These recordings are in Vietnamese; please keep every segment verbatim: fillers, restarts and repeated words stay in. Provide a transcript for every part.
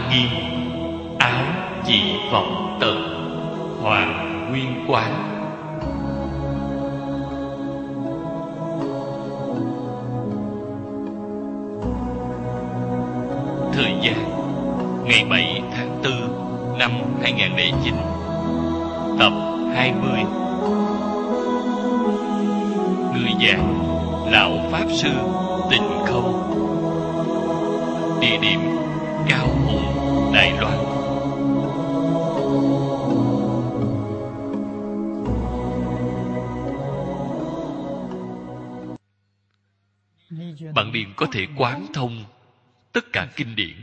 nghiêm, áo chỉ vọng tận, hoàng nguyên quán. Thời gian ngày bảy tháng tư năm hai nghìn không trăm lẻ chín. Tập hai mươi. Người giảng Lão Pháp Sư Tịnh Không. Địa điểm Cao Hùng, Đài Loan. Bạn liền có thể quán thông tất cả kinh điển.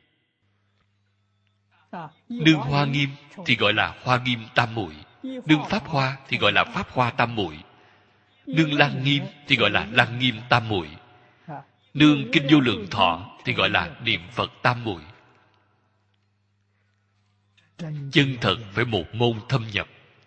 Nương Hoa Nghiêm thì gọi là Hoa Nghiêm Tam Muội, nương Pháp Hoa thì gọi là Pháp Hoa Tam Muội, nương Lăng Nghiêm thì gọi là Lăng Nghiêm Tam Muội, nương Kinh Vô Lượng Thọ thì gọi là Niệm Phật Tam Muội. Chân thật phải một môn thâm nhập,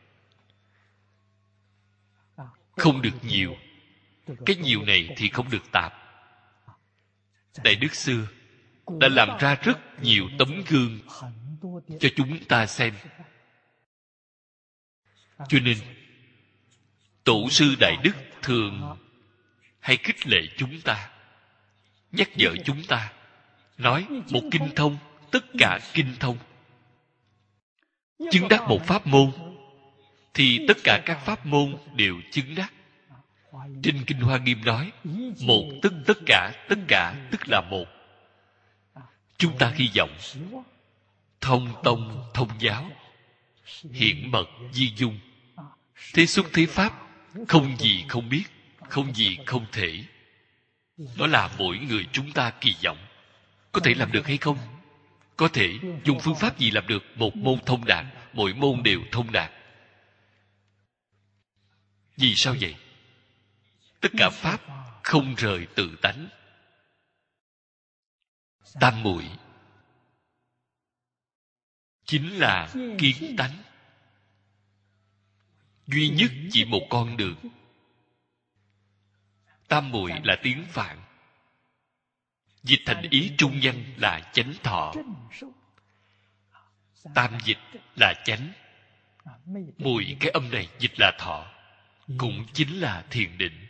không được nhiều. Cái nhiều này thì không được tạp. Đại Đức xưa đã làm ra rất nhiều tấm gương cho chúng ta xem. Cho nên Tổ sư Đại Đức thường hay khích lệ chúng ta, nhắc nhở chúng ta, nói một kinh thông, tất cả kinh thông. Chứng đắc một pháp môn thì tất cả các pháp môn đều chứng đắc. Trên Kinh Hoa Nghiêm nói, một tức tất cả, tất cả tức là một. Chúng ta hy vọng thông tông thông giáo, hiển mật di dung, thế xuất thế pháp, không gì không biết, không gì không thể. Đó là mỗi người chúng ta kỳ vọng. Có thể làm được hay không? Có thể. Dùng phương pháp gì làm được một môn thông đạt, mỗi môn đều thông đạt? Vì sao vậy? Tất cả pháp không rời tự tánh. Tam muội chính là kiến tánh. Duy nhất chỉ một con đường. Tam muội là tiếng Phạn, dịch thành ý trung văn là chánh thọ. Tam dịch là chánh, muội cái âm này dịch là thọ, cũng chính là thiền định.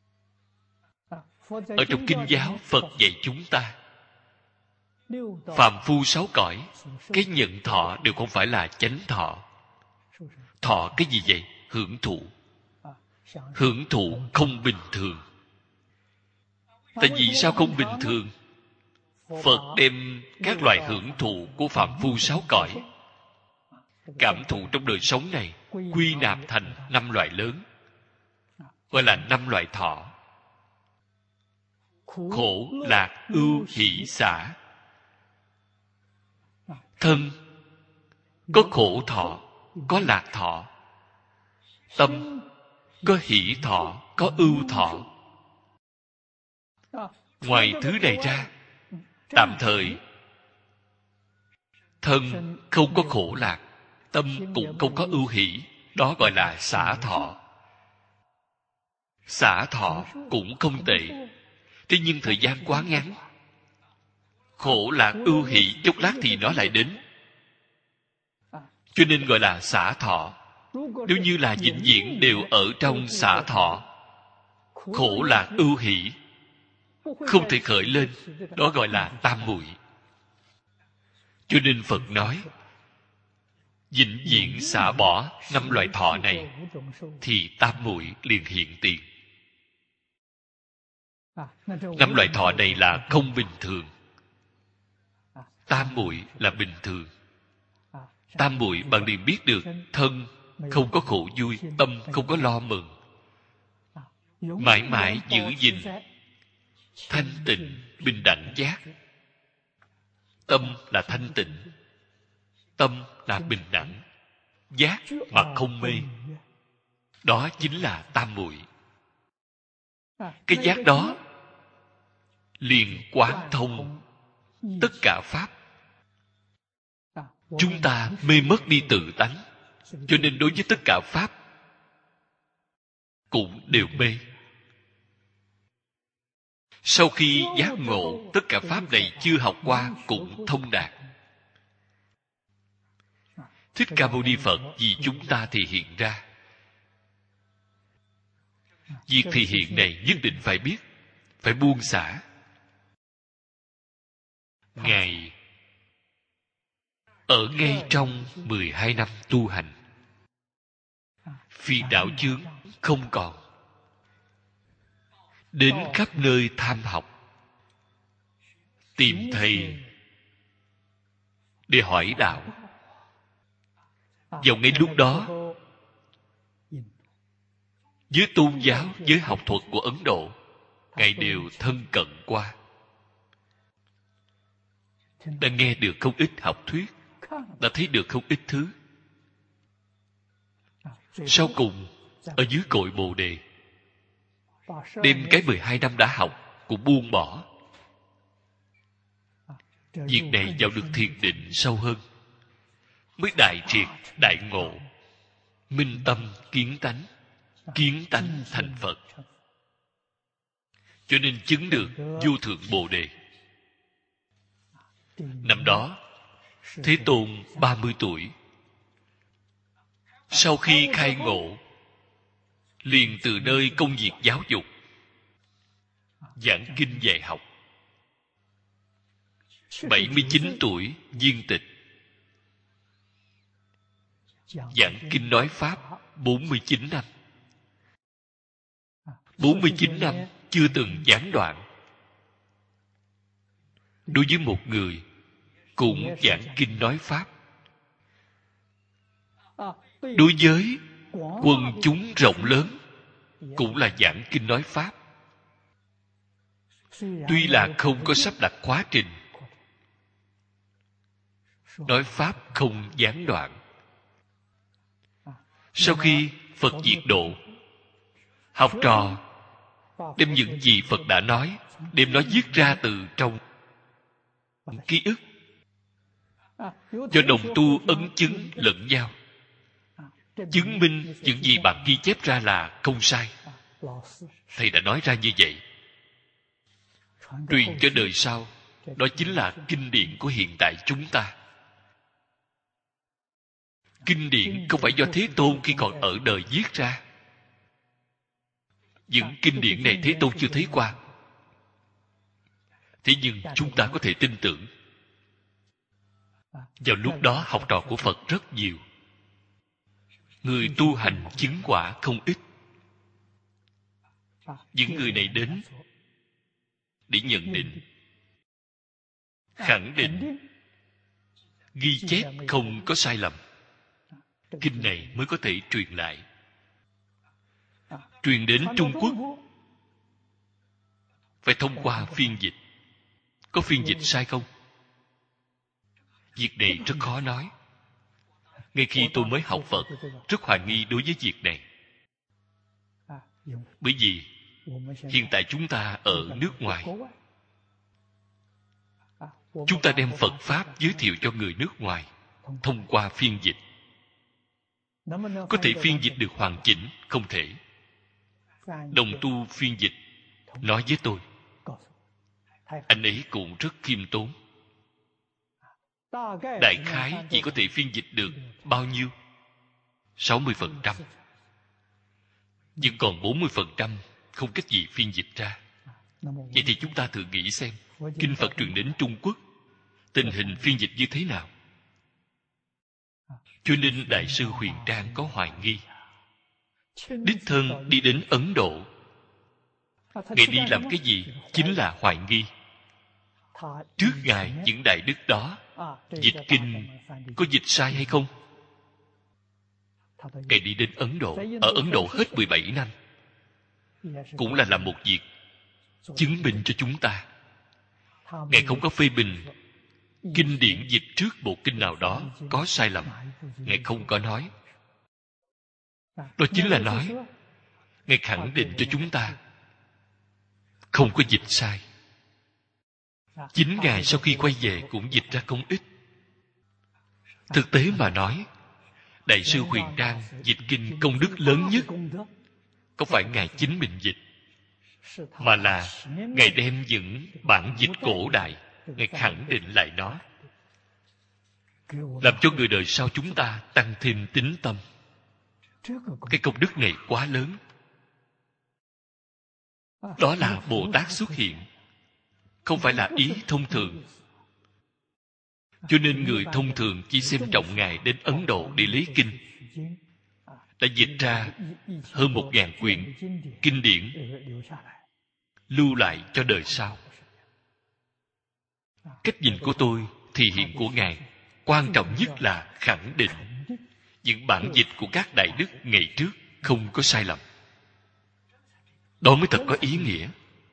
Ở trong kinh giáo, Phật dạy chúng ta, phàm phu sáu cõi, cái nhận thọ đều không phải là chánh thọ. Thọ cái gì vậy? Hưởng thụ. Hưởng thụ không bình thường. Tại vì sao không bình thường? Phật đem các loại hưởng thụ của phàm phu sáu cõi, cảm thụ trong đời sống này, quy nạp thành năm loại lớn, gọi là năm loại thọ. Khổ, lạc, ưu, hỷ, xả. Thân có khổ thọ, có lạc thọ. Tâm có hỷ thọ, có ưu thọ. Ngoài thứ này ra, tạm thời thân không có khổ lạc, tâm cũng không có ưu hỷ. Đó gọi là xả thọ. Xả thọ cũng không tệ, thế nhưng thời gian quá ngắn. Khổ lạc ưu hỷ chốc lát thì nó lại đến, cho nên gọi là xả thọ. Nếu như là vĩnh viễn đều ở trong xả thọ, khổ lạc ưu hỷ không thể khởi lên, đó gọi là tam muội. Cho nên Phật nói, vĩnh viễn xả bỏ năm loại thọ này thì tam muội liền hiện tiền. Năm loại thọ này là không bình thường, tam muội là bình thường. Tam muội bạn liền biết được, thân không có khổ vui, tâm không có lo mừng, mãi mãi giữ gìn thanh tịnh bình đẳng giác. Tâm là thanh tịnh, tâm là bình đẳng, giác mà không mê. Đó chính là tam muội. Cái giác đó liền quán thông tất cả pháp. Chúng ta mê mất đi tự tánh, cho nên đối với tất cả pháp cũng đều mê. Sau khi giác ngộ, tất cả pháp này chưa học qua cũng thông đạt. Thích Ca Mâu Ni Phật vì chúng ta thể hiện ra. Việc thể hiện này nhất định phải biết, phải buông xả. Ngài ở ngay trong mười hai năm tu hành, phiền não chướng không còn, đến khắp nơi tham học, tìm thầy để hỏi đạo. Vào ngay lúc đó, với tôn giáo, với học thuật của Ấn Độ, Ngài đều thân cận qua, đã nghe được không ít học thuyết, đã thấy được không ít thứ. Sau cùng, ở dưới cội Bồ Đề, đem cái mười hai năm đã học cũng buông bỏ. Việc này vào được thiền định sâu hơn, mới đại triệt, đại ngộ, minh tâm kiến tánh, kiến tánh thành Phật. Cho nên chứng được vô thượng Bồ Đề. Năm đó, Thế Tôn ba mươi tuổi. Sau khi khai ngộ, liền từ nơi công việc giáo dục, giảng kinh dạy học. bảy mươi chín tuổi viên tịch, giảng kinh nói Pháp bốn mươi chín năm. bốn mươi chín năm chưa từng gián đoạn. Đối với một người cũng giảng kinh nói Pháp, đối với quần chúng rộng lớn cũng là giảng kinh nói Pháp. Tuy là không có sắp đặt khóa trình, nói Pháp không gián đoạn. Sau khi Phật diệt độ, học trò đem những gì Phật đã nói, đem nó viết ra từ trong ký ức, cho đồng tu ấn chứng lẫn nhau, chứng minh những gì bạn ghi chép ra là không sai. Thầy đã nói ra như vậy, truyền cho đời sau. Đó chính là kinh điển của hiện tại chúng ta. Kinh điển không phải do Thế Tôn khi còn ở đời viết ra. Những kinh điển này Thế Tôn chưa thấy qua, thế nhưng chúng ta có thể tin tưởng. Vào lúc đó học trò của Phật rất nhiều, người tu hành chứng quả không ít. Những người này đến để nhận định, khẳng định ghi chép không có sai lầm, kinh này mới có thể truyền lại. Truyền đến Trung Quốc phải thông qua phiên dịch. Có phiên dịch sai không? Việc này rất khó nói. Ngay khi tôi mới học Phật, rất hoài nghi đối với việc này. Bởi vì hiện tại chúng ta ở nước ngoài, chúng ta đem Phật Pháp giới thiệu cho người nước ngoài thông qua phiên dịch. Có thể phiên dịch được hoàn chỉnh? Không thể. Đồng tu phiên dịch nói với tôi, anh ấy cũng rất khiêm tốn. Đại khái chỉ có thể phiên dịch được bao nhiêu? sáu mươi phần trăm. Nhưng còn bốn mươi phần trăm không cách gì phiên dịch ra. Vậy thì chúng ta thử nghĩ xem, kinh Phật truyền đến Trung Quốc, tình hình phiên dịch như thế nào? Cho nên Đại sư Huyền Trang có hoài nghi. Đích thân đi đến Ấn Độ, Ngài đi làm cái gì? Chính là hoài nghi. Trước Ngài những đại đức đó dịch kinh có dịch sai hay không? Ngài đi đến Ấn Độ, ở Ấn Độ hết mười bảy năm, cũng là làm một việc chứng minh cho chúng ta. Ngài không có phê bình kinh điển dịch trước bộ kinh nào đó có sai lầm. Ngài không có nói. Đó chính là nói Ngài khẳng định cho chúng ta không có dịch sai. Chính Ngài sau khi quay về cũng dịch ra không ít. Thực tế mà nói, Đại sư Huyền Trang dịch kinh công đức lớn nhất không phải Ngài chính mình dịch, mà là Ngài đem những bản dịch cổ đại, Ngài khẳng định lại nó. làm cho người đời sau chúng ta tăng thêm tín tâm. Cái công đức này quá lớn. Đó là Bồ Tát xuất hiện, không phải là ý thông thường. Cho nên người thông thường chỉ xem trọng Ngài đến Ấn Độ để lấy kinh, đã dịch ra hơn một ngàn quyển kinh điển lưu lại cho đời sau. Cách nhìn của tôi, thị hiện của Ngài quan trọng nhất là khẳng định những bản dịch của các đại đức ngày trước không có sai lầm. Đó mới thật có ý nghĩa.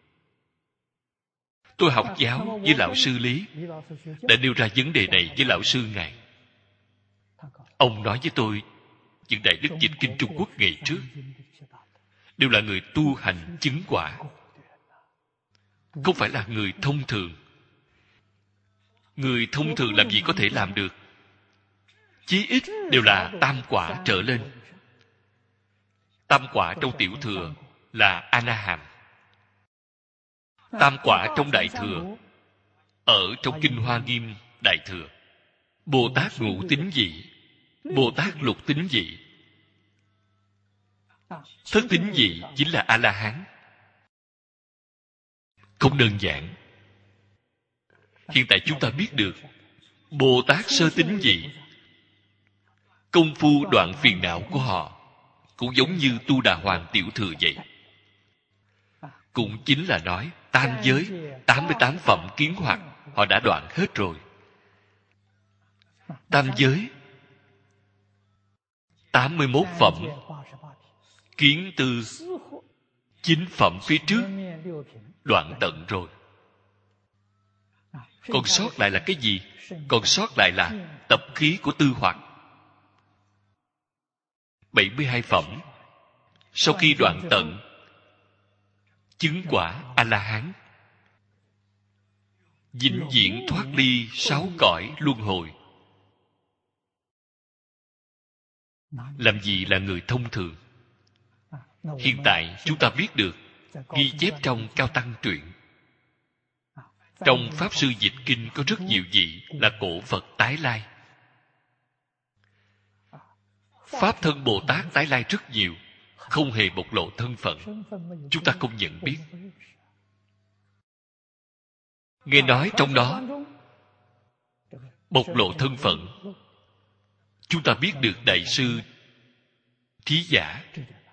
Tôi học giáo với lão sư Lý, đã nêu ra vấn đề này với lão sư Ngài. Ông nói với tôi, những đại đức dịch kinh Trung Quốc ngày trước đều là người tu hành chứng quả, không phải là người thông thường. Người thông thường làm gì có thể làm được? Chí ít đều là tam quả trở lên. Tam quả trong tiểu thừa là A-na-hàm. Tam quả trong đại thừa, ở trong Kinh Hoa Nghiêm đại thừa, Bồ Tát ngũ tín vị, Bồ Tát lục tín vị, thất tín vị chính là A-la-hán. Không đơn giản. Hiện tại chúng ta biết được Bồ Tát sơ tín vị, công phu đoạn phiền não của họ cũng giống như Tu Đà Hoàng tiểu thừa vậy. Cũng chính là nói tam giới, tám mươi tám phẩm kiến hoặc họ đã đoạn hết rồi. Tam giới, tám mươi mốt phẩm kiến tư, chín phẩm phía trước đoạn tận rồi. Còn sót lại là cái gì? Còn sót lại là tập khí của tư hoặc. bảy mươi hai phẩm. Sau khi đoạn tận, chứng quả A-la-hán, vĩnh viễn thoát ly sáu cõi luân hồi. Làm gì là người thông thường? Hiện tại chúng ta biết được, ghi chép trong Cao Tăng truyện, trong Pháp Sư Dịch Kinh có rất nhiều vị là cổ Phật tái lai. Pháp thân Bồ Tát tái lai rất nhiều, không hề bộc lộ thân phận. Chúng ta không nhận biết. Nghe nói trong đó bộc lộ thân phận, chúng ta biết được Đại sư Trí Giả.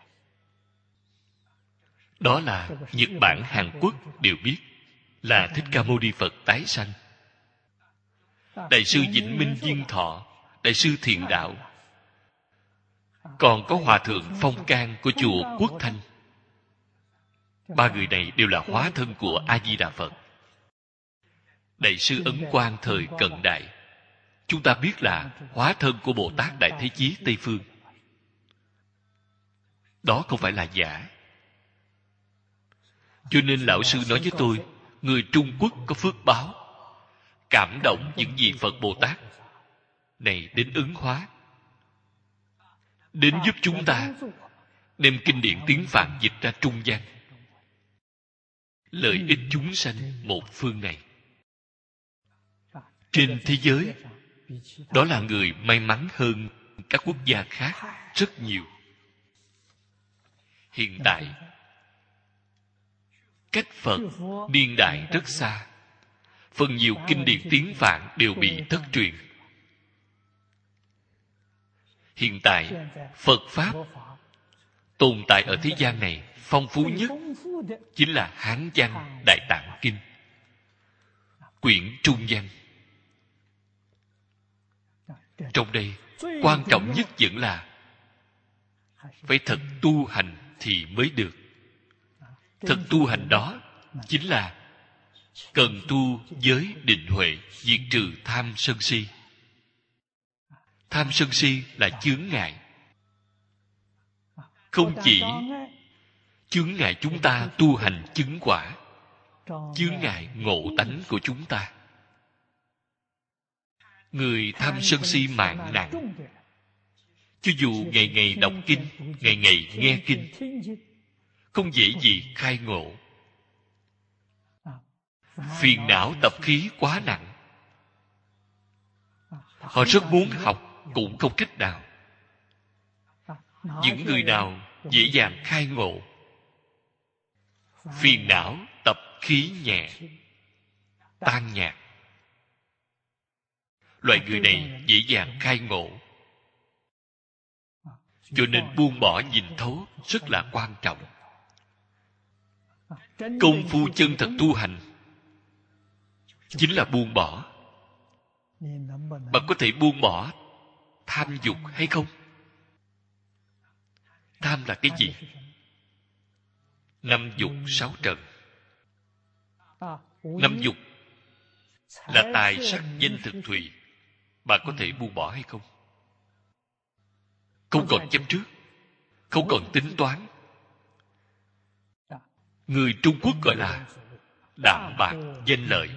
Đó là Nhật Bản, Hàn Quốc đều biết là Thích Ca Mâu Ni Phật tái sanh. Đại sư Vĩnh Minh Viên Thọ, Đại sư Thiện Đạo, còn có Hòa thượng Phong Can của chùa Quốc Thanh. Ba người này đều là hóa thân của A Di Đà Phật. Đại sư Ấn Quang thời cận đại, chúng ta biết là hóa thân của Bồ Tát Đại Thế Chí Tây Phương. Đó không phải là giả. Cho nên lão sư nói với tôi, người Trung Quốc có phước báo, cảm động những vị Phật Bồ Tát này đến ứng hóa, đến giúp chúng ta đem kinh điển tiếng Phạn dịch ra trung gian, lợi ích chúng sanh một phương này. Trên thế giới, đó là người may mắn hơn các quốc gia khác rất nhiều. Hiện tại, cách Phật niên đại rất xa, phần nhiều kinh điển tiếng Phạn đều bị thất truyền. Hiện tại, Phật Pháp tồn tại ở thế gian này phong phú nhất chính là Hán văn Đại Tạng Kinh, quyển Trung văn. Trong đây, quan trọng nhất vẫn là phải thật tu hành thì mới được. Thật tu hành đó chính là cần tu giới định huệ, diệt trừ tham sân si. Tham sân si là chướng ngại, không chỉ chướng ngại chúng ta tu hành chứng quả, chướng ngại ngộ tánh của chúng ta. Người tham sân si mạng nặng, cho dù ngày ngày đọc kinh, ngày ngày nghe kinh, không dễ gì khai ngộ. Phiền não tập khí quá nặng, Họ rất muốn học, cũng không cách nào. Những người nào dễ dàng khai ngộ, phiền não tập khí nhẹ, tan nhạt, loại người này dễ dàng khai ngộ. Cho nên buông bỏ nhìn thấu rất là quan trọng. Công phu chân thật tu hành chính là buông bỏ. Bạn có thể buông bỏ tham dục hay không? Tham là cái gì? Năm dục sáu trần. Năm dục là tài sắc danh thực thùy. Bạn có thể buông bỏ hay không? Không còn chấp trước, không còn tính toán. Người Trung Quốc gọi là đạm bạc danh lợi.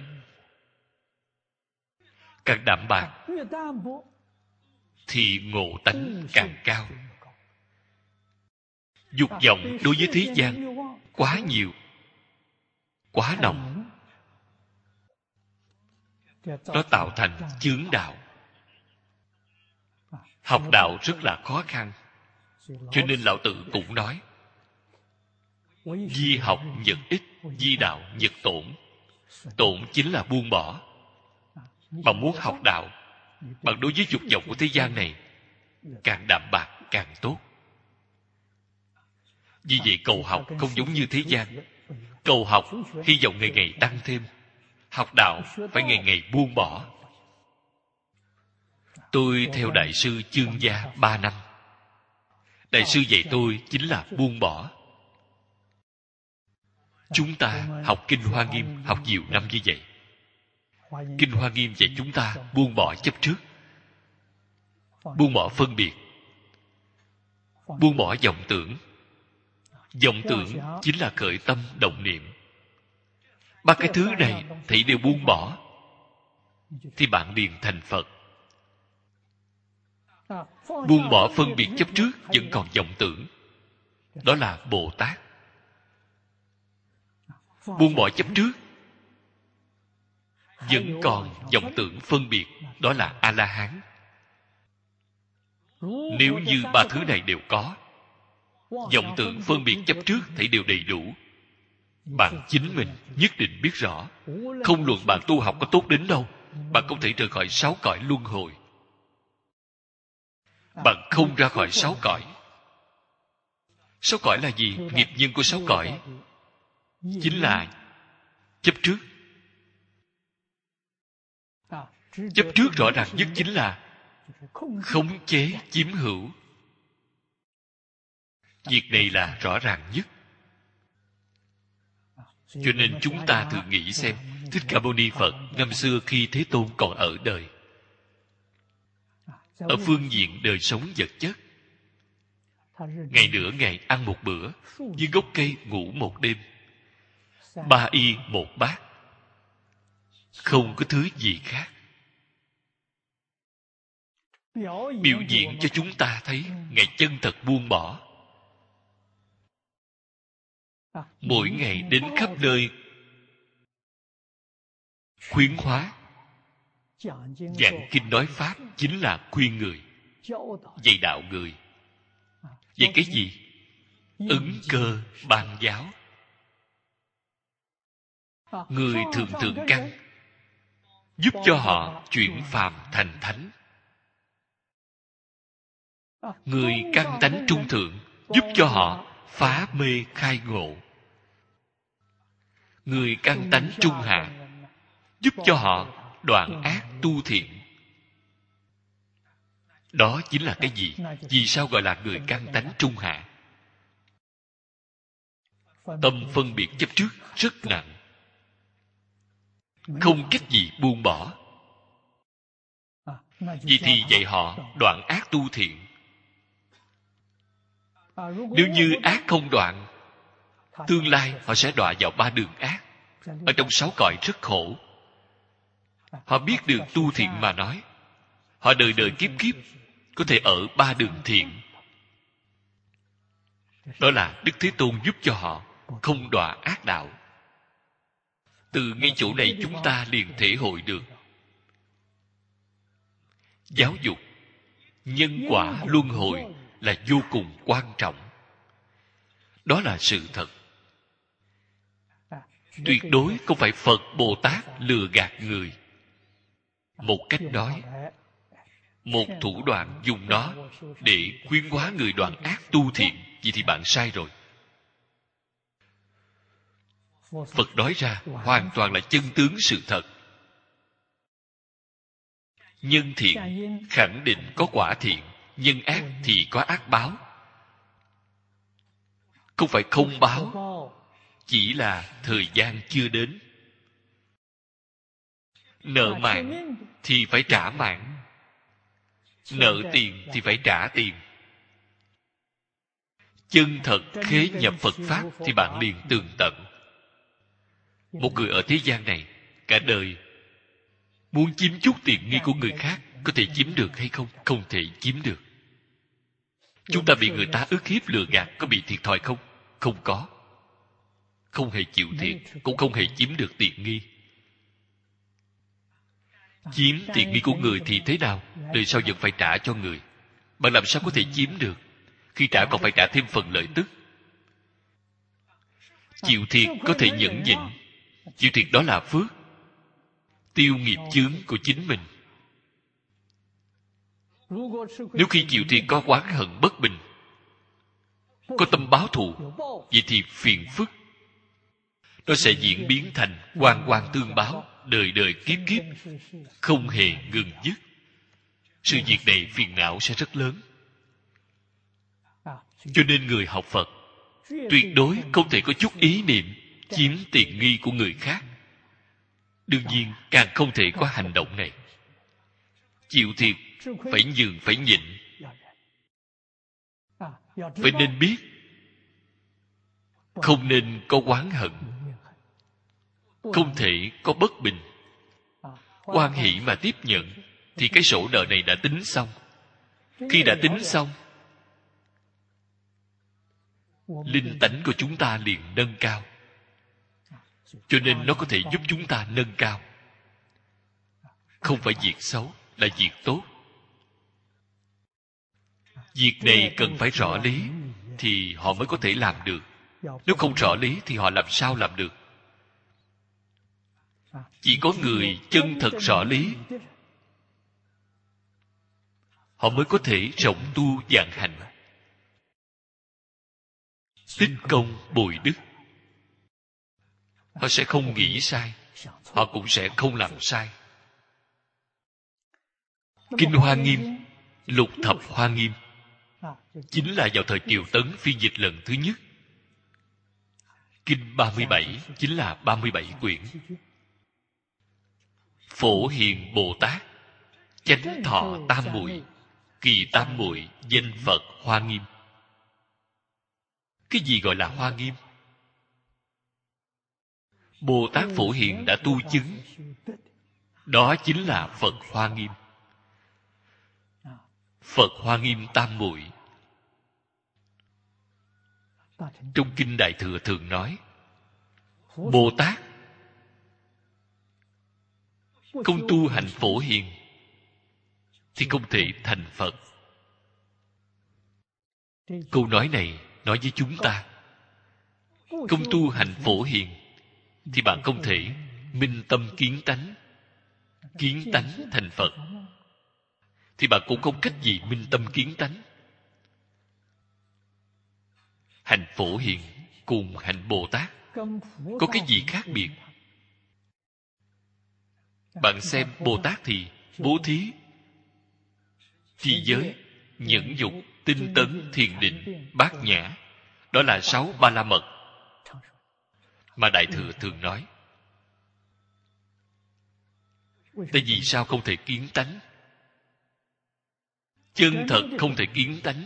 Càng đạm bạc thì ngộ tánh càng cao. Dục vọng đối với thế gian quá nhiều, quá nồng, nó tạo thành chướng đạo. Học đạo rất là khó khăn. Cho nên Lão Tử cũng nói: di học nhật ích, di đạo nhật tổn. Tổn chính là buông bỏ. Bạn muốn học đạo, bạn đối với dục vọng của thế gian này càng đạm bạc càng tốt. Vì vậy cầu học không giống như thế gian. Cầu học hy vọng ngày ngày tăng thêm. Học đạo phải ngày ngày buông bỏ. Tôi theo Đại sư Chương Gia ba năm. Đại sư dạy tôi chính là buông bỏ. Chúng ta học Kinh Hoa Nghiêm học nhiều năm như vậy. Kinh Hoa Nghiêm dạy chúng ta buông bỏ chấp trước, buông bỏ phân biệt, buông bỏ vọng tưởng. Vọng tưởng chính là khởi tâm động niệm. Ba cái thứ này thì đều buông bỏ, thì bạn liền thành Phật. Buông bỏ phân biệt chấp trước vẫn còn vọng tưởng, đó là Bồ Tát. Buông bỏ chấp trước vẫn còn vọng tưởng phân biệt, đó là A-la-hán. Nếu như ba thứ này đều có, vọng tưởng phân biệt chấp trước thì đều đầy đủ, bạn chính mình nhất định biết rõ. Không luận bạn tu học có tốt đến đâu, bạn không thể rời khỏi sáu cõi luân hồi. Bạn không ra khỏi sáu cõi. Sáu cõi là gì? Nghiệp nhân của sáu cõi chính là chấp trước. Chấp trước rõ ràng nhất chính là khống chế chiếm hữu. Việc này là rõ ràng nhất. Cho nên chúng ta thử nghĩ xem, Thích Ca Mâu Ni Phật năm xưa khi Thế Tôn còn ở đời, ở phương diện đời sống vật chất, ngày nửa ngày ăn một bữa, dưới gốc cây ngủ một đêm, ba y một bát, không có thứ gì khác. Biểu diễn cho chúng ta thấy Ngài chân thật buông bỏ. Mỗi ngày đến khắp nơi khuyến hóa, giảng kinh nói pháp chính là khuyên người, dạy đạo người. Vậy cái gì? Ứng cơ ban giáo. Người thường thượng căn, giúp cho họ chuyển phàm thành thánh. Người căn tánh trung thượng, giúp cho họ phá mê khai ngộ. Người căn tánh trung hạ, giúp cho họ đoạn ác tu thiện. Đó chính là cái gì? Vì sao gọi là người căn tánh trung hạ? Tâm phân biệt chấp trước rất nặng, không cách gì buông bỏ. Vì thì dạy họ đoạn ác tu thiện. Nếu như ác không đoạn, tương lai họ sẽ đọa vào ba đường ác. Ở trong sáu cõi rất khổ. Họ biết đường tu thiện mà nói, họ đời đời kiếp kiếp có thể ở ba đường thiện. Đó là Đức Thế Tôn giúp cho họ không đọa ác đạo. Từ ngay chỗ này chúng ta liền thể hội được giáo dục nhân quả luân hồi là vô cùng quan trọng. Đó là sự thật. Tuyệt đối không phải Phật Bồ Tát lừa gạt người. Một cách nói, một thủ đoạn dùng nó để khuyến hóa người đoạn ác tu thiện, vậy thì bạn sai rồi. Phật nói ra hoàn toàn là chân tướng sự thật. Nhân thiện khẳng định có quả thiện, nhân ác thì có ác báo. Không phải không báo, chỉ là thời gian chưa đến. Nợ mạng thì phải trả mạng, nợ tiền thì phải trả tiền. Chân thật khế nhập Phật Pháp thì bạn liền tường tận. Một người ở thế gian này cả đời muốn chiếm chút tiện nghi của người khác, có thể chiếm được hay không? Không thể chiếm được. Chúng ta bị người ta ức hiếp lừa gạt, có bị thiệt thòi không? Không có. Không hề chịu thiệt, cũng không hề chiếm được tiện nghi. Chiếm tiện nghi của người thì thế nào? Đời sau vẫn phải trả cho người. Bạn làm sao có thể chiếm được? Khi trả còn phải trả thêm phần lợi tức. Chịu thiệt có thể nhẫn nhịn. Chịu thiệt đó là phước, tiêu nghiệp chướng của chính mình. Nếu khi chịu thiệt có oán hận bất bình, có tâm báo thù, vậy thì phiền phức. Nó sẽ diễn biến thành oan oan tương báo, đời đời kiếp kiếp, không hề ngừng dứt. Sự việc này phiền não sẽ rất lớn. Cho nên người học Phật tuyệt đối không thể có chút ý niệm chiếm tiện nghi của người khác. Đương nhiên càng không thể có hành động này. Chịu thiệt phải nhường, phải nhịn. Phải nên biết, không nên có oán hận, không thể có bất bình. Hoan hỷ mà tiếp nhận thì cái sổ nợ này đã tính xong. Khi đã tính xong, linh tánh của chúng ta liền nâng cao. Cho nên nó có thể giúp chúng ta nâng cao. Không phải việc xấu, là việc tốt. Việc này cần phải rõ lý thì họ mới có thể làm được. Nếu không rõ lý thì họ làm sao làm được? Chỉ có người chân thật rõ lý, họ mới có thể rộng tu vạn hạnh, tích công bồi đức. Họ sẽ không nghĩ sai, họ cũng sẽ không làm sai. Kinh Hoa Nghiêm, Lục Thập Hoa Nghiêm, chính là vào thời Triều Tấn phiên dịch lần thứ nhất. Kinh ba mươi bảy chính là ba mươi bảy quyển. Phổ Hiền Bồ Tát, Chánh Thọ Tam Muội, Kỳ Tam Muội, Danh Phật Hoa Nghiêm. Cái gì gọi là Hoa Nghiêm? Bồ Tát Phổ Hiền đã tu chứng, đó chính là Phật Hoa Nghiêm. Phật Hoa Nghiêm Tam Muội. Trong Kinh Đại Thừa thường nói, Bồ Tát không tu hành Phổ Hiền thì không thể thành Phật. Câu nói này nói với chúng ta, không tu hành Phổ Hiền thì bạn không thể minh tâm kiến tánh. Kiến tánh thành Phật thì bạn cũng không cách gì minh tâm kiến tánh. Hành Phổ Hiền cùng hành Bồ Tát có cái gì khác biệt? Bạn xem Bồ Tát thì bố thí, trì giới, nhẫn dục, tinh tấn, thiền định, bát nhã. Đó là sáu ba la mật mà Đại Thừa thường nói. Tại vì sao không thể kiến tánh? Chân thật không thể kiến tánh.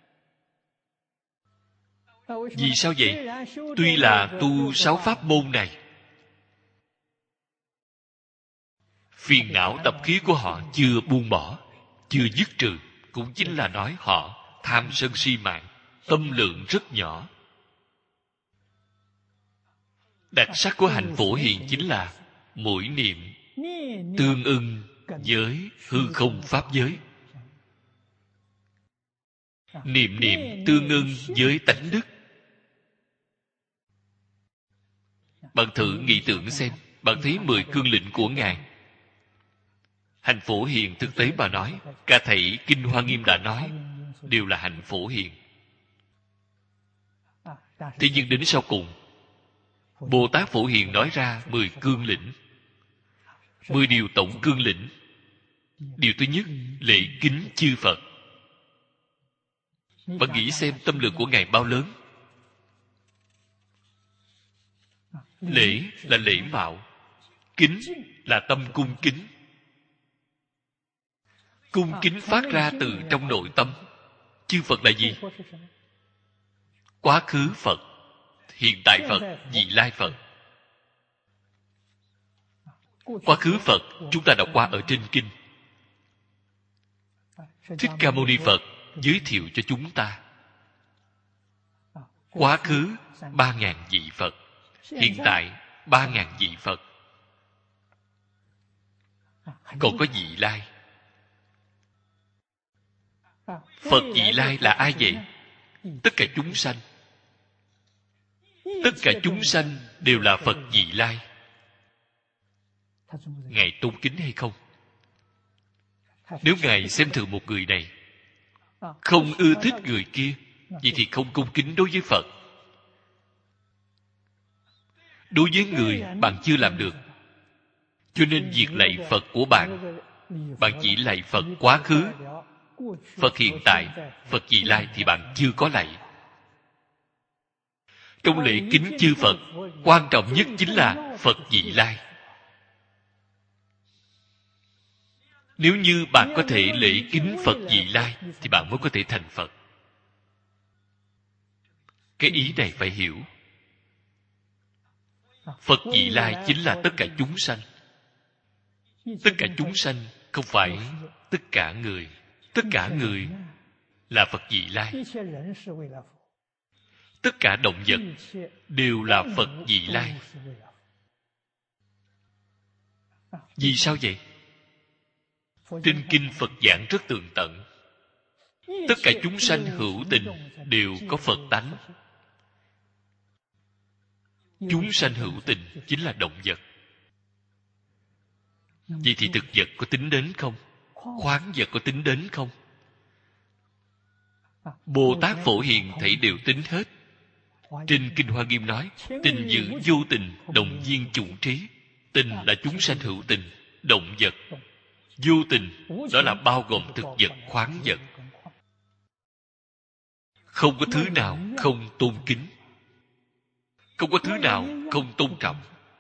Vì sao vậy? Tuy là tu sáu pháp môn này, phiền não tập khí của họ chưa buông bỏ, chưa dứt trừ, cũng chính là nói họ tham sân si mạng, tâm lượng rất nhỏ. Đặc sắc của hạnh Phổ Hiền chính là mỗi niệm tương ưng với hư không pháp giới. Niệm niệm tương ưng với tánh đức. Bạn thử nghĩ tưởng xem, bạn thấy mười cương lĩnh của Ngài. Hành Phổ Hiền thực tế mà nói, cả thảy Kinh Hoa Nghiêm đã nói, đều là hạnh Phổ Hiền. Thế nhưng đến sau cùng, Bồ Tát Phổ Hiền nói ra mười cương lĩnh, mười điều tổng cương lĩnh. Điều thứ nhất, lễ kính chư Phật. Bạn nghĩ xem tâm lượng của Ngài bao lớn. Lễ là lễ mạo, kính là tâm cung kính. Cung kính phát ra từ trong nội tâm. Chư Phật là gì? Quá khứ Phật, hiện tại Phật, vị lai Phật. Quá khứ Phật chúng ta đọc qua ở trên kinh. Thích Ca Mâu Ni Phật giới thiệu cho chúng ta. Quá khứ ba ngàn vị Phật, hiện tại ba ngàn vị Phật, còn có vị lai. Phật vị lai là ai vậy? Tất cả chúng sanh. Tất cả chúng sanh đều là Phật vị lai. Ngài tôn kính hay không? Nếu Ngài xem thường một người này, không ưa thích người kia, vậy thì không cung kính đối với Phật. Đối với người bạn chưa làm được, cho nên việc lạy Phật của bạn, bạn chỉ lạy Phật quá khứ, Phật hiện tại, Phật vị lai thì bạn chưa có lạy. Trong lễ kính chư Phật, quan trọng nhất chính là Phật vị lai. Nếu như bạn có thể lễ kính Phật vị lai, thì bạn mới có thể thành Phật. Cái ý này phải hiểu. Phật vị lai chính là tất cả chúng sanh. Tất cả chúng sanh không phải tất cả người. Tất cả người là Phật vị lai. Tất cả động vật đều là Phật vị lai. Vì sao vậy? Trên kinh Phật giảng rất tường tận. Tất cả chúng sanh hữu tình đều có Phật tánh. Chúng sanh hữu tình chính là động vật. Vậy thì thực vật có tính đến không? Khoáng vật có tính đến không? Bồ Tát Phổ Hiền thảy đều tính hết. Trên Kinh Hoa Nghiêm nói, tình giữ vô tình, đồng viên chủ trí. Tình là chúng sanh hữu tình, động vật. Vô tình, đó là bao gồm thực vật, khoáng vật. Không có thứ nào không tôn kính. Không có thứ nào không tôn trọng.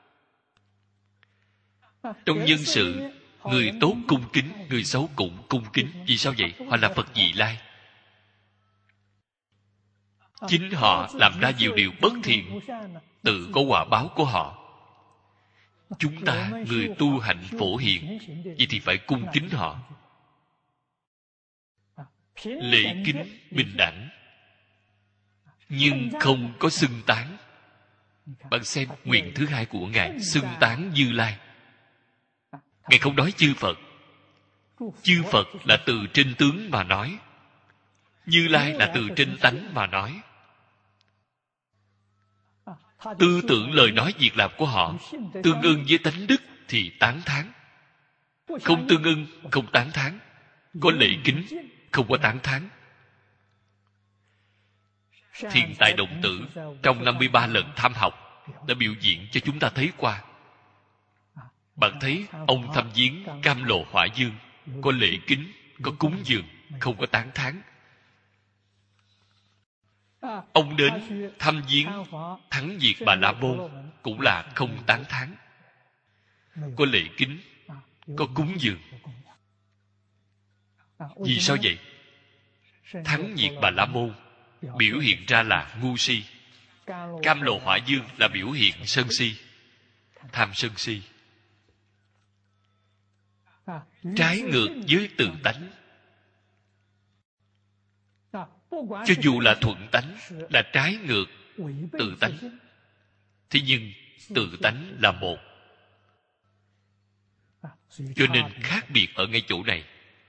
Trong nhân sự, người tốt cung kính, người xấu cũng cung kính. Vì sao vậy? Họ là Phật vị lai. Chính họ làm ra nhiều điều bất thiện, tự có quả báo của họ. Chúng ta, người tu hạnh Phổ Hiền, vậy thì phải cung kính họ. Lễ kính bình đẳng, nhưng không có xưng tán. Bạn xem nguyện thứ hai của Ngài, xưng tán Như Lai. Ngài không nói chư Phật. Chư Phật là từ trên tướng mà nói. Như Lai là từ trên tánh mà nói. Tư tưởng lời nói việc làm của họ tương ưng với tánh đức thì tán thán. Không tương ưng, không tán thán. Có lễ kính, không có tán thán. Thiền Tài Đồng Tử trong năm mươi ba lần tham học đã biểu diễn cho chúng ta thấy qua. Bạn thấy ông thăm viếng Cam Lộ Hỏa Dương, có lễ kính, có cúng dường, không có tán thán. Ông đến thăm viếng Thắng Diệt Bà La Môn cũng là không tán thán. Có lễ kính, có cúng dường. Vì sao vậy? Thắng Diệt Bà La Môn biểu hiện ra là ngu si. Cam Lộ Hỏa Dương là biểu hiện sân si, tham sân si. Trái ngược với tự tánh. Cho dù là thuận tánh, là trái ngược tự tánh, thế nhưng tự tánh là một. Cho nên khác biệt ở ngay chỗ này.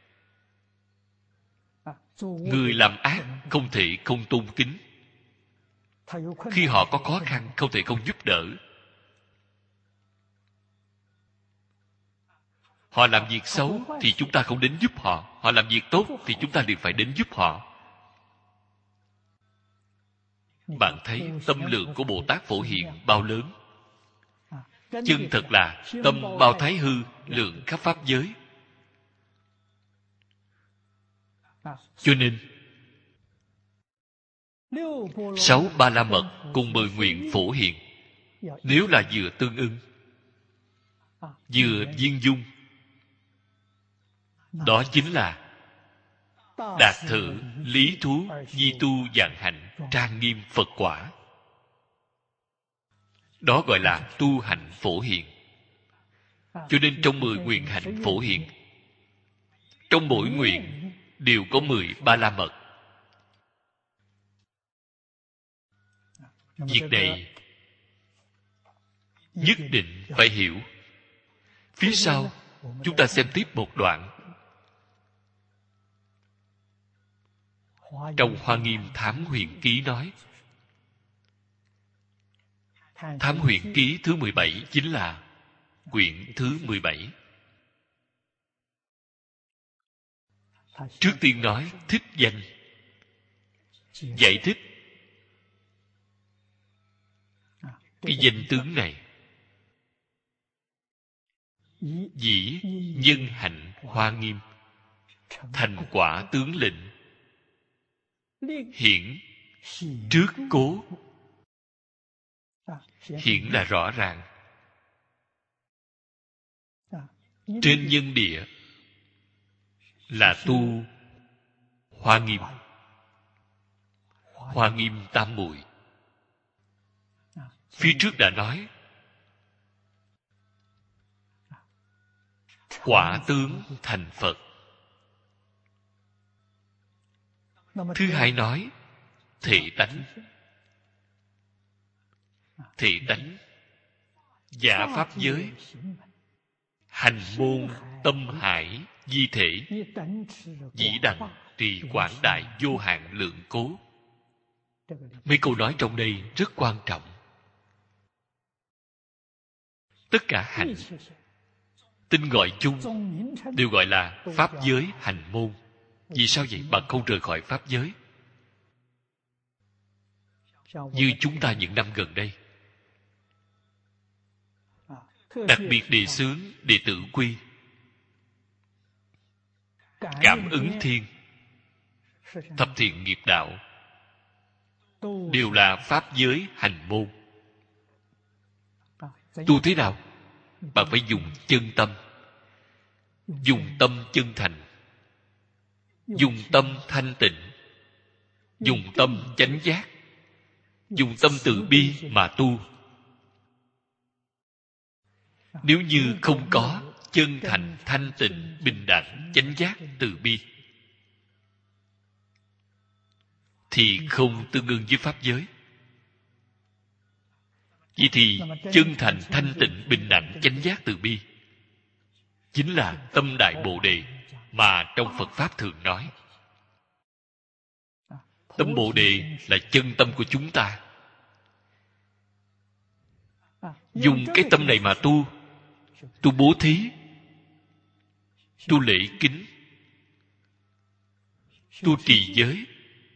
Người làm ác không thể không tôn kính. Khi họ có khó khăn không thể không giúp đỡ. Họ làm việc xấu thì chúng ta không đến giúp họ. Họ làm việc tốt thì chúng ta liền phải đến giúp họ. Bạn thấy tâm lượng của Bồ Tát Phổ Hiền bao lớn. Chân thật là tâm bao thái hư, lượng khắp pháp giới. Cho nên sáu ba la mật cùng mười nguyện phổ hiền, nếu là vừa tương ưng, vừa viên dung, đó chính là đạt thử lý thú di tu vạn hạnh trang nghiêm Phật quả. Đó gọi là tu hạnh phổ hiền. Cho nên trong mười nguyện hạnh phổ hiền, trong mỗi nguyện đều có mười ba la mật. Việc này nhất định phải hiểu. Phía sau chúng ta xem tiếp một đoạn. Trong Hoa Nghiêm Thám Huyền Ký nói, Thám Huyền Ký thứ mười bảy chính là quyển thứ mười bảy. Trước tiên nói thích danh, giải thích cái danh tướng này. Dĩ nhân hạnh Hoa Nghiêm, thành quả tướng lĩnh, hiển trước cố. Hiển là rõ ràng. Trên nhân địa là tu Hoa Nghiêm. Hoa Nghiêm tam muội. Phía trước đã nói quả tướng thành Phật. Thứ hai nói thể tánh. Thể tánh giả pháp giới, hành môn tâm hải di thể, dĩ đẳng trì quảng đại vô hạn lượng cố. Mấy câu nói trong đây rất quan trọng. Tất cả hạnh, tên gọi chung đều gọi là pháp giới hành môn. Vì sao vậy? Bạn không rời khỏi pháp giới. Như chúng ta những năm gần đây, đặc biệt đề xướng đệ tử quy, cảm ứng thiên, thập thiện nghiệp đạo, đều là pháp giới hành môn. Tu thế nào? Bạn phải dùng chân tâm, dùng tâm chân thành, dùng tâm thanh tịnh, dùng tâm chánh giác, dùng tâm từ bi mà tu. Nếu như không có chân thành, thanh tịnh, bình đẳng, chánh giác, từ bi, thì không tương ưng với pháp giới. Vậy thì chân thành, thanh tịnh, bình đẳng, chánh giác, từ bi chính là tâm đại bồ đề mà trong Phật Pháp thường nói. Tâm bồ đề là chân tâm của chúng ta. Dùng cái tâm này mà tu, tu bố thí, tu lễ kính, tu trì giới,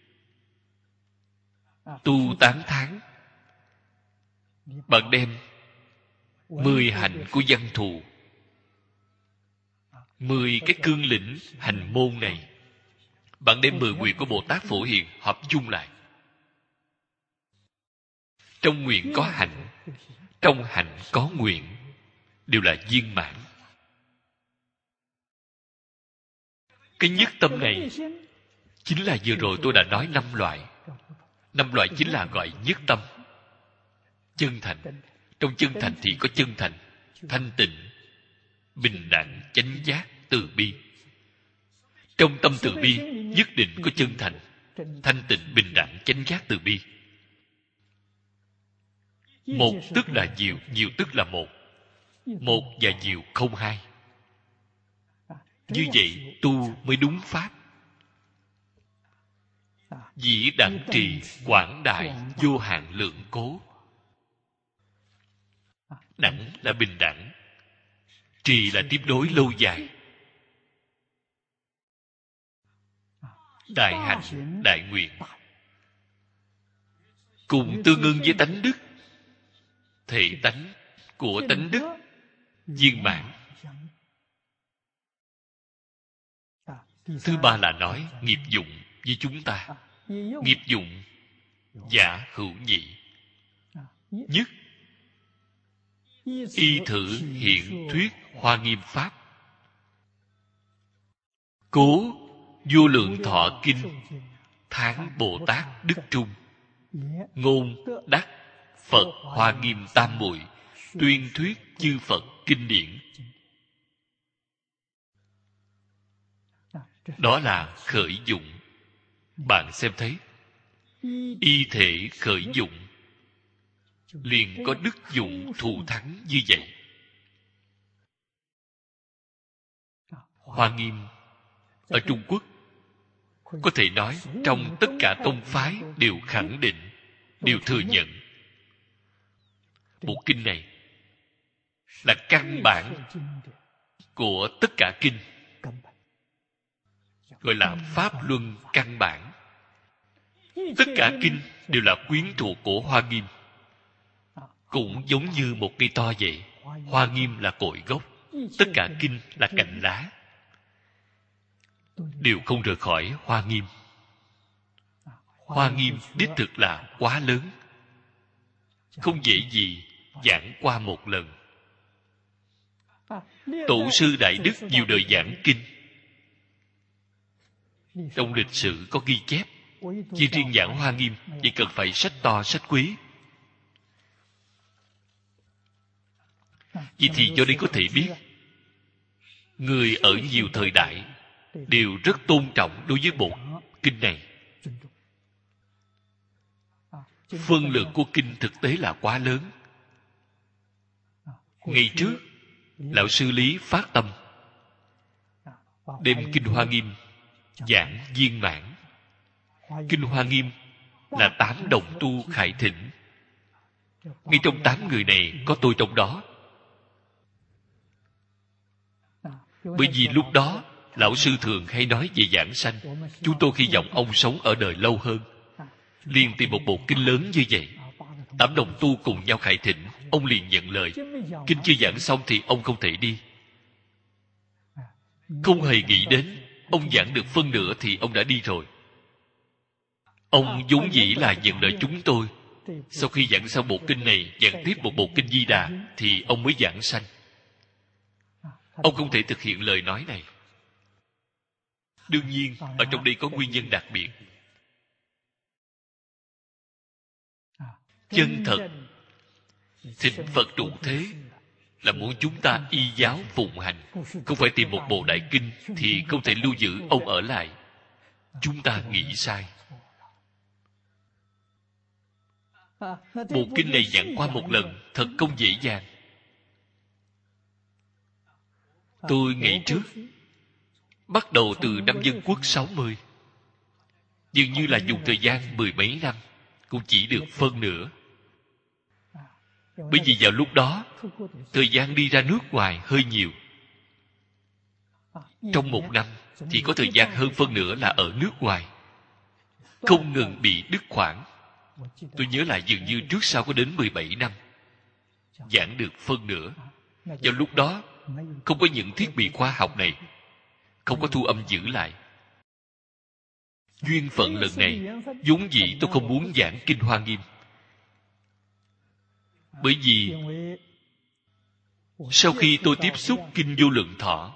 tu tán thán. Bạn đem mười hạnh của văn thù, mười cái cương lĩnh hành môn này, bạn đem mười nguyện của Bồ Tát Phổ Hiền hợp chung lại. Trong nguyện có hạnh, trong hạnh có nguyện, đều là viên mãn. Cái nhất tâm này chính là vừa rồi tôi đã nói năm loại. Năm loại chính là gọi nhất tâm. Chân thành. Trong chân thành thì có chân thành, thanh tịnh, bình đẳng, chánh giác, từ bi. Trong tâm từ bi nhất định có chân thành, thanh tịnh, bình đẳng, chánh giác, từ bi. Một tức là nhiều, nhiều tức là một. Một và nhiều không hai. Như vậy tu mới đúng pháp. Dĩ đẳng trì quảng đại vô hạn lượng cố. Đẳng là bình đẳng, trì là tiếp nối lâu dài. Đại hạnh, đại nguyện cùng tương ưng với tánh đức. Thể tánh của tánh đức viên mãn. Thứ ba là nói nghiệp dụng với chúng ta. Nghiệp dụng giả hữu nhị. Nhất, y thử hiện thuyết Hoa Nghiêm Pháp. Cố Vô Lượng Thọ Kinh Tháng Bồ Tát Đức Trung. Ngôn đắc Phật Hoa Nghiêm Tam Muội tuyên thuyết chư Phật kinh điển. Đó là khởi dụng. Bạn xem thấy, y thể khởi dụng liền có đức dụng thù thắng như vậy. Hoa Nghiêm ở Trung Quốc có thể nói trong tất cả tông phái đều khẳng định, đều thừa nhận bộ kinh này là căn bản của tất cả kinh, gọi là pháp luân căn bản. Tất cả kinh đều là quyến thuộc của Hoa Nghiêm, cũng giống như một cây to vậy. Hoa Nghiêm là cội gốc, tất cả kinh là cành lá, đều không rời khỏi Hoa Nghiêm. Hoa Nghiêm đích thực là quá lớn, không dễ gì giảng qua một lần. Tổ sư Đại Đức nhiều đời giảng kinh, trong lịch sử có ghi chép. Chỉ riêng giảng Hoa Nghiêm chỉ cần phải sách to sách quý. Vì thì do đây có thể biết, người ở nhiều thời đại đều rất tôn trọng đối với bộ kinh này. Phân lượng của kinh thực tế là quá lớn. Ngày trước, lão sư Lý phát tâm đem kinh Hoa Nghiêm giảng viên mãn. Kinh Hoa Nghiêm là tám đồng tu khải thỉnh. Ngay trong tám người này có tôi trong đó. Bởi vì lúc đó lão sư thường hay nói về giảng sanh. Chúng tôi hy vọng ông sống ở đời lâu hơn, liền tìm một bộ kinh lớn như vậy. Tám đồng tu cùng nhau khải thỉnh, ông liền nhận lời. Kinh chưa giảng xong thì ông không thể đi. Không hề nghĩ đến ông giảng được phân nửa thì ông đã đi rồi. Ông vốn dĩ là nhận lời chúng tôi. Sau khi giảng xong bộ kinh này, giảng tiếp một bộ kinh Di Đà, thì ông mới giảng sanh. Ông không thể thực hiện lời nói này. Đương nhiên, ở trong đây có nguyên nhân đặc biệt. Chân thật thỉnh Phật trụ thế là muốn chúng ta y giáo phụng hành, không phải tìm một bộ đại kinh thì không thể lưu giữ ông ở lại. Chúng ta nghĩ sai. Bộ kinh này giảng qua một lần thật không dễ dàng. Tôi ngày trước bắt đầu từ năm Dân Quốc sáu mươi, dường như là dùng thời gian mười mấy năm, cũng chỉ được phân nửa. Bởi vì vào lúc đó thời gian đi ra nước ngoài hơi nhiều. Trong một năm chỉ có thời gian hơn phân nửa là ở nước ngoài, không ngừng bị đứt khoảng. Tôi nhớ lại dường như trước sau có đến mười bảy năm giảng được phân nửa. Vào lúc đó không có những thiết bị khoa học này, không có thu âm giữ lại. Duyên phận lần này vốn dĩ tôi không muốn giảng kinh Hoa Nghiêm, bởi vì sau khi tôi tiếp xúc kinh Vô Lượng Thọ,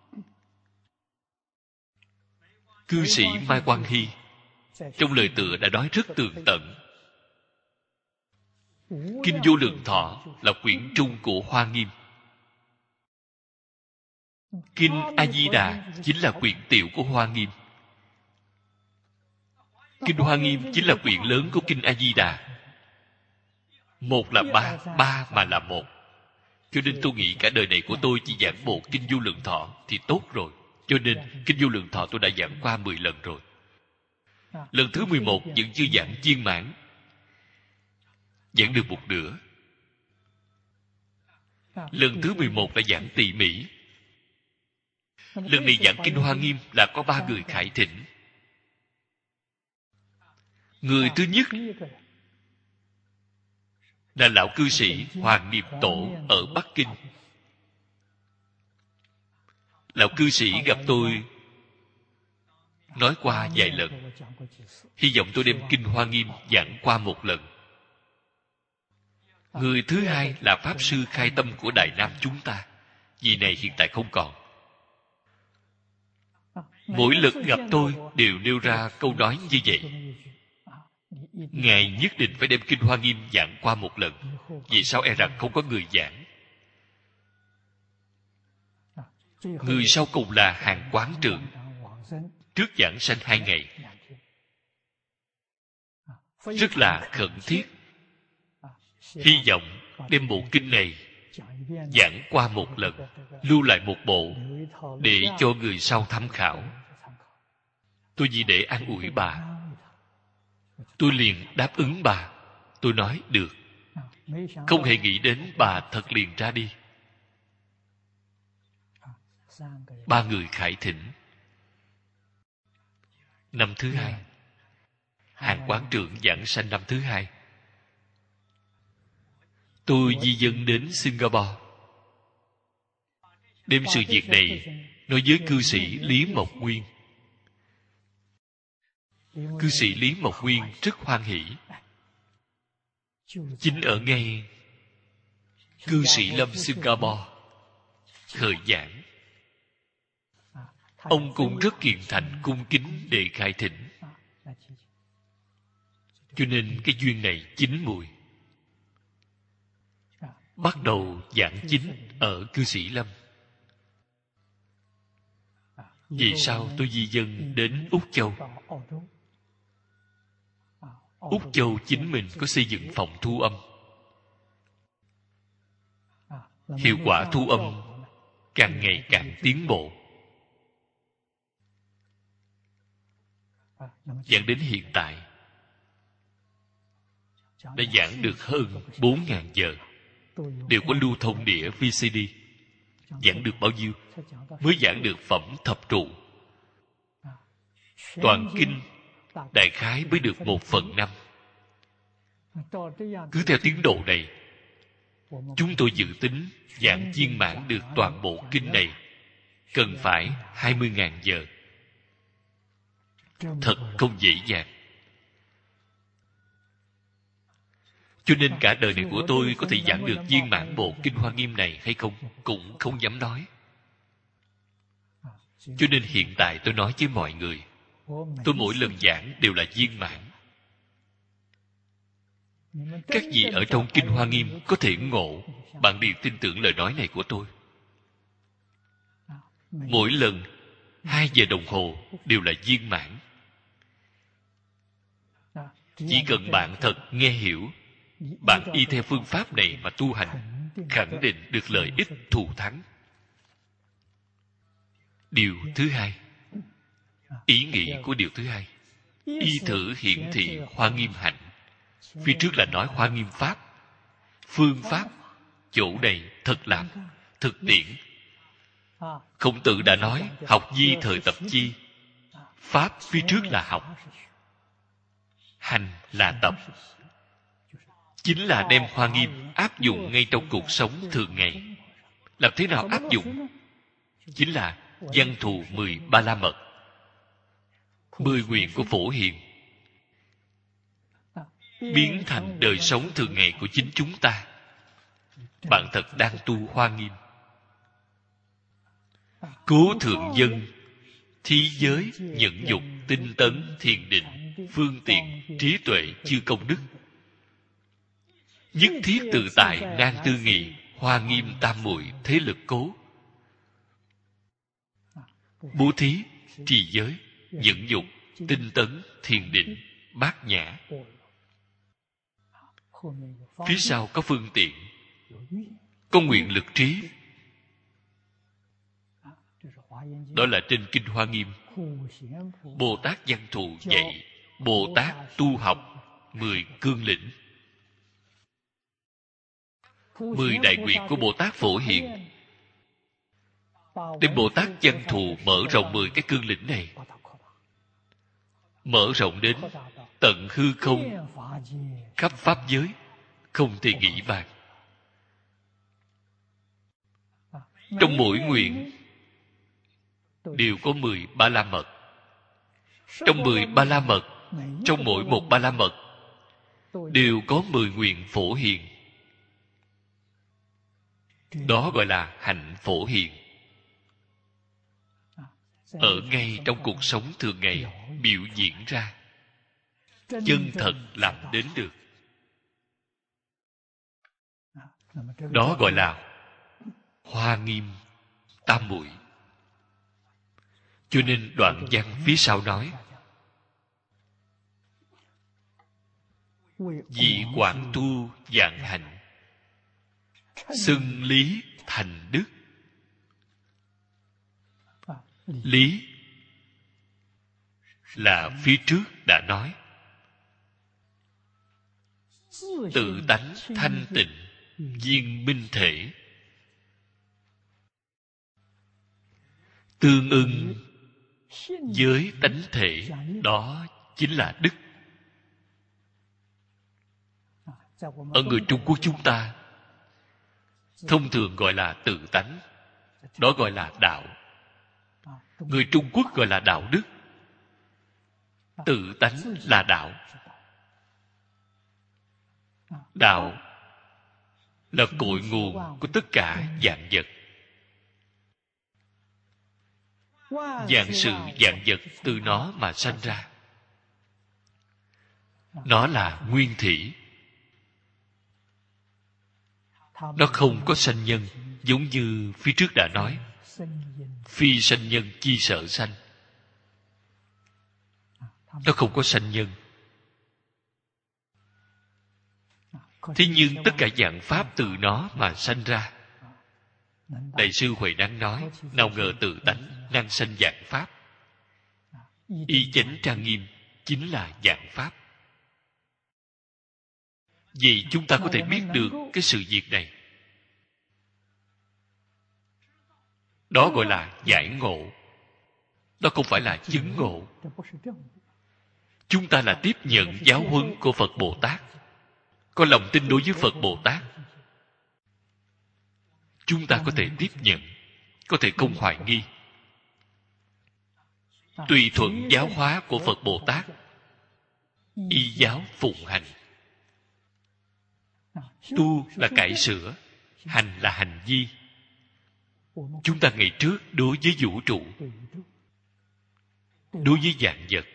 cư sĩ Mai Quang Hy trong lời tựa đã nói rất tường tận. Kinh Vô Lượng Thọ là quyển trung của Hoa Nghiêm. Kinh A Di Đà chính là quyển tiểu của Hoa Nghiêm. Kinh Hoa Nghiêm chính là quyển lớn của kinh A Di Đà. Một là ba, ba mà là một. Cho nên tôi nghĩ cả đời này của tôi chỉ giảng bộ kinh Vô Lượng Thọ thì tốt rồi. Cho nên Kinh Vô Lượng Thọ tôi đã giảng qua mười lần rồi. Lần thứ mười một vẫn chưa giảng viên mãn, giảng được một nửa. Lần thứ mười một là giảng tỉ mỉ. Lần này giảng Kinh Hoa Nghiêm là có ba người khải thỉnh. Người thứ nhất là lão cư sĩ Hoàng Niệm Tổ ở Bắc Kinh. Lão cư sĩ gặp tôi nói qua vài lần, hy vọng tôi đem Kinh Hoa Nghiêm giảng qua một lần. Người thứ hai là Pháp Sư Khai Tâm của Đại Nam chúng ta. Vị này hiện tại không còn. Mỗi lần gặp tôi đều nêu ra câu nói như vậy: Ngài nhất định phải đem Kinh Hoa Nghiêm giảng qua một lần, vì sao e rằng không có người giảng. Người sau cùng là Hàng Quán Trưởng, trước giảng sanh hai ngày, rất là khẩn thiết, hy vọng đem bộ kinh này giảng qua một lần, lưu lại một bộ để cho người sau tham khảo. Tôi vì để an ủi bà, tôi liền đáp ứng bà. Tôi nói được. Không hề nghĩ đến bà thật liền ra đi. Ba người khải thỉnh. Năm thứ hai, Hàng Quán Trưởng giảng sanh năm thứ hai. Tôi di dân đến Singapore, đem sự việc này nói với cư sĩ Lý Mộc Nguyên. Cư sĩ Lý Mộc Nguyên rất hoan hỷ. Chính ở ngay cư sĩ lâm Singapore khởi giảng, ông cũng rất kiền thành cung kính để khai thỉnh. Cho nên cái duyên này chín mùi. Bắt đầu giảng chính ở cư sĩ lâm. Vì sao tôi di dân đến Úc Châu? Úc Châu chính mình có xây dựng phòng thu âm. Hiệu quả thu âm càng ngày càng tiến bộ, dẫn đến hiện tại đã giảng được hơn bốn nghìn giờ, đều có lưu thông đĩa vê xê đê. Giảng được bao nhiêu? Mới giảng được phẩm thập trụ. Toàn kinh đại khái mới được một phần năm. Cứ theo tiến độ này, chúng tôi dự tính giảng viên mãn được toàn bộ kinh này cần phải hai mươi nghìn giờ. Thật không dễ dàng. Cho nên cả đời này của tôi có thể giảng được viên mãn bộ Kinh Hoa Nghiêm này hay không, cũng không dám nói. Cho nên hiện tại tôi nói với mọi người, tôi mỗi lần giảng đều là viên mãn. Các vị ở trong Kinh Hoa Nghiêm có thể ngộ, bạn đều tin tưởng lời nói này của tôi. Mỗi lần hai giờ đồng hồ đều là viên mãn. Chỉ cần bạn thật nghe hiểu, bạn y theo phương pháp này mà tu hành, khẳng định được lợi ích thù thắng. Điều thứ hai, ý nghĩ của điều thứ hai, y thử hiển thị Hoa Nghiêm hạnh. Phía trước là nói Hoa Nghiêm pháp, phương pháp, chỗ này thật làm, thực tiễn. Khổng Tử đã nói, học di thời tập chi. Pháp phía trước là học, hành là tập. Chính là đem Hoa Nghiêm áp dụng ngay trong cuộc sống thường ngày. Làm thế nào áp dụng? Chính là văn thù mười ba la mật, mười nguyện của Phổ Hiền, biến thành đời sống thường ngày của chính chúng ta. Bạn thật đang tu Hoa Nghiêm. Cố thượng dân, thí giới, nhẫn dục, tinh tấn, thiền định, phương tiện, trí tuệ, chư công đức. Nhất thiết tự tại, nan tư nghị, Hoa Nghiêm tam muội thế lực cố. Bố thí, trì giới, nhẫn dục, tinh tấn, thiền định, bát nhã. Phía sau có phương tiện, có nguyện lực trí. Đó là trên Kinh Hoa Nghiêm. Bồ Tát Văn Thù dạy Bồ Tát tu học mười cương lĩnh. Mười đại nguyện của Bồ Tát Phổ Hiền, đem Bồ Tát Văn Thù mở rộng mười cái cương lĩnh này, mở rộng đến tận hư không, khắp pháp giới, không thể nghĩ bàn. Trong mỗi nguyện đều có mười ba la mật. Trong mười ba la mật, trong mỗi một ba la mật đều có mười nguyện phổ hiền. Đó gọi là hạnh phổ hiền. Ở ngay trong cuộc sống thường ngày biểu diễn ra, chân thật làm đến được. Đó gọi là Hoa Nghiêm tam muội. Cho nên đoạn văn phía sau nói: vì quảng tu vạn hạnh, xưng lý thành đức. Lý là phía trước đã nói, tự tánh thanh tịnh, viên minh thể, tương ưng với tánh thể, đó chính là đức. Ở người Trung Quốc chúng ta thông thường gọi là tự tánh, đó gọi là đạo. Người Trung Quốc gọi là đạo đức. Tự tánh là đạo. Đạo là cội nguồn của tất cả vạn vật. Vạn sự vạn vật từ nó mà sanh ra. Nó là nguyên thủy. Nó không có sanh nhân, giống như phía trước đã nói, phi sanh nhân chi sợ sanh. Nó không có sanh nhân. Thế nhưng tất cả vạn pháp từ nó mà sanh ra. Đại sư Huệ Năng nói, nào ngờ tự tánh năng sanh vạn pháp. Y chánh trang nghiêm chính là vạn pháp. Vì chúng ta có thể biết được cái sự việc này. Đó gọi là giải ngộ. Đó không phải là chứng ngộ. Chúng ta là tiếp nhận giáo huấn của Phật Bồ Tát, có lòng tin đối với Phật Bồ Tát. Chúng ta có thể tiếp nhận, có thể không hoài nghi. Tùy thuận giáo hóa của Phật Bồ Tát, y giáo phụng hành. Tu là cải sửa, hành là hành vi. Chúng ta ngày trước đối với vũ trụ, đối với vạn vật,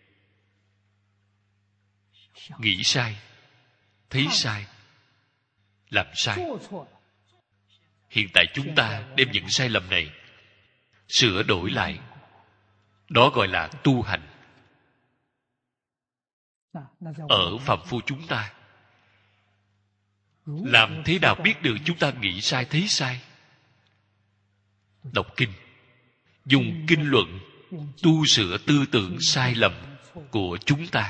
nghĩ sai, thấy sai, làm sai. Hiện tại chúng ta đem những sai lầm này sửa đổi lại. Đó gọi là tu hành. Ở phàm phu chúng ta, làm thế nào biết được chúng ta nghĩ sai thấy sai? Đọc kinh, dùng kinh luận tu sửa tư tưởng sai lầm của chúng ta,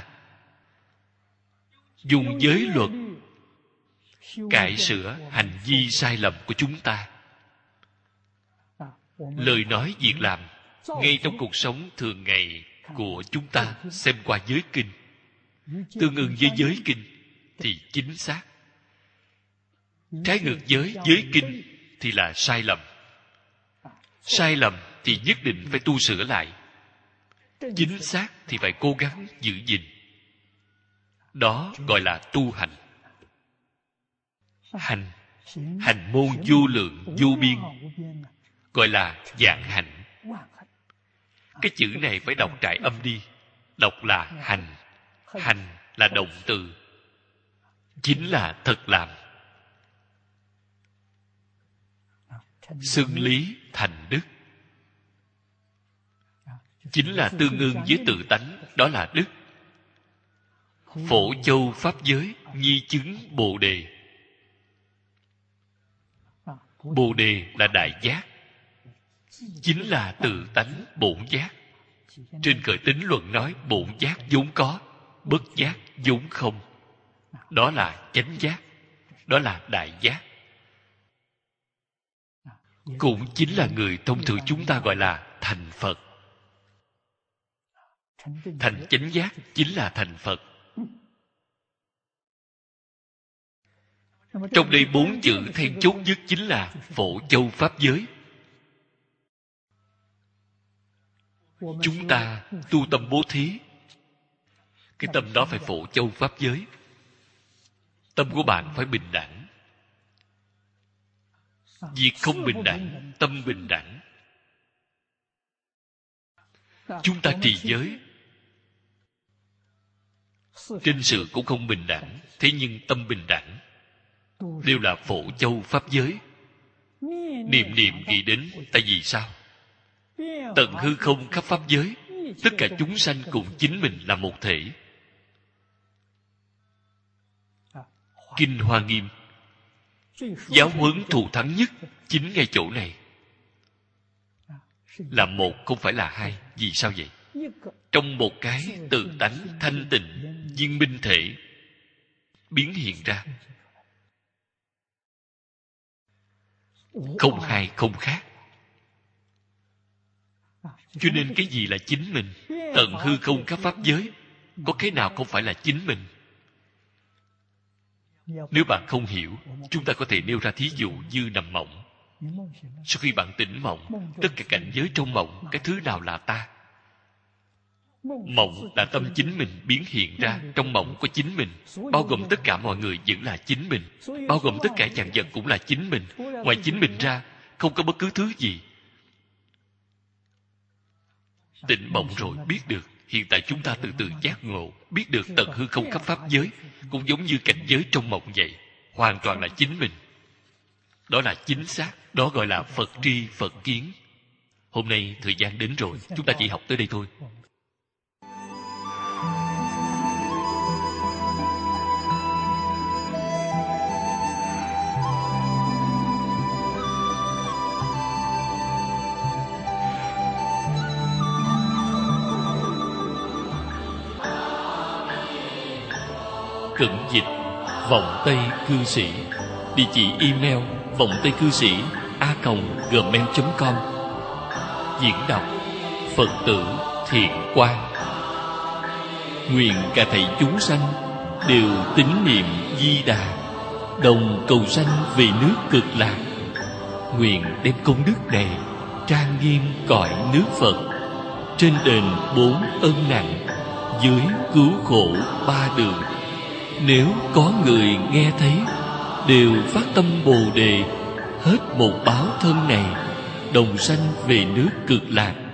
dùng giới luật cải sửa hành vi sai lầm của chúng ta. Lời nói việc làm ngay trong cuộc sống thường ngày của chúng ta, xem qua giới kinh, tương ưng với giới kinh thì chính xác. Trái ngược với giới kinh thì là sai lầm. Sai lầm thì nhất định phải tu sửa lại. Chính xác thì phải cố gắng giữ gìn. Đó gọi là tu hành. Hành, hành môn vô lượng vô biên, gọi là vạn hạnh. Cái chữ này phải đọc trải âm đi. Đọc là hành. Hành là động từ, chính là thật làm. Xưng lý thành đức, chính là tương ưng với tự tánh, đó là đức. Phổ châu pháp giới nhi chứng bồ đề. Bồ đề là đại giác. chính là tự tánh bổn giác. Trên Khởi Tín Luận nói bổn giác vốn có, bất giác vốn không. Đó là chánh giác, đó là đại giác. Cũng chính là người thông thường chúng ta gọi là thành Phật. Thành chánh giác chính là thành Phật. Trong đây bốn chữ then chốt nhất chính là phổ châu pháp giới. Chúng ta tu tâm bố thí, cái tâm đó phải phổ châu pháp giới. Tâm của bạn phải bình đẳng. Việc không bình đẳng, tâm bình đẳng. Chúng ta trì giới, trên sự cũng không bình đẳng, thế nhưng tâm bình đẳng, đều là phổ châu pháp giới. Niệm niệm nghĩ đến, tại vì sao? Tận hư không khắp pháp giới, tất cả chúng sanh cùng chính mình là một thể. Kinh Hoa Nghiêm giáo huấn thù thắng nhất chính ngay chỗ này. Là một không phải là hai. Vì sao vậy? Trong một cái tự tánh thanh tịnh viên minh thể biến hiện ra, không hai không khác. Cho nên cái gì là chính mình? Tận hư không các pháp giới, có cái nào không phải là chính mình? Nếu bạn không hiểu, chúng ta có thể nêu ra thí dụ như nằm mộng. Sau khi bạn tỉnh mộng, tất cả cảnh giới trong mộng, cái thứ nào là ta? Mộng là tâm chính mình biến hiện ra. Trong mộng có chính mình, bao gồm tất cả mọi người vẫn là chính mình, bao gồm tất cả vạn vật cũng là chính mình. Ngoài chính mình ra, không có bất cứ thứ gì. Tỉnh mộng rồi biết được. Hiện tại chúng ta từ từ giác ngộ, biết được tận hư không khắp pháp giới, cũng giống như cảnh giới trong mộng vậy, hoàn toàn là chính mình. Đó là chính xác. Đó gọi là Phật tri Phật kiến. Hôm nay thời gian đến rồi, chúng ta chỉ học tới đây thôi. Cận dịch Vọng Tây Cư Sĩ. Địa chỉ email vọng tây cư sĩ a còng gmail chấm com. Diễn đọc Phật tử Thiện Quang. Nguyện cả thảy chúng sanh đều tín niệm Di Đà, đồng cầu sanh về nước Cực Lạc. Nguyện đem công đức này trang nghiêm cõi nước Phật, trên đền bốn ân nặng, dưới cứu khổ ba đường. Nếu có người nghe thấy, đều phát tâm Bồ Đề, hết một báo thân này, đồng sanh về nước Cực Lạc.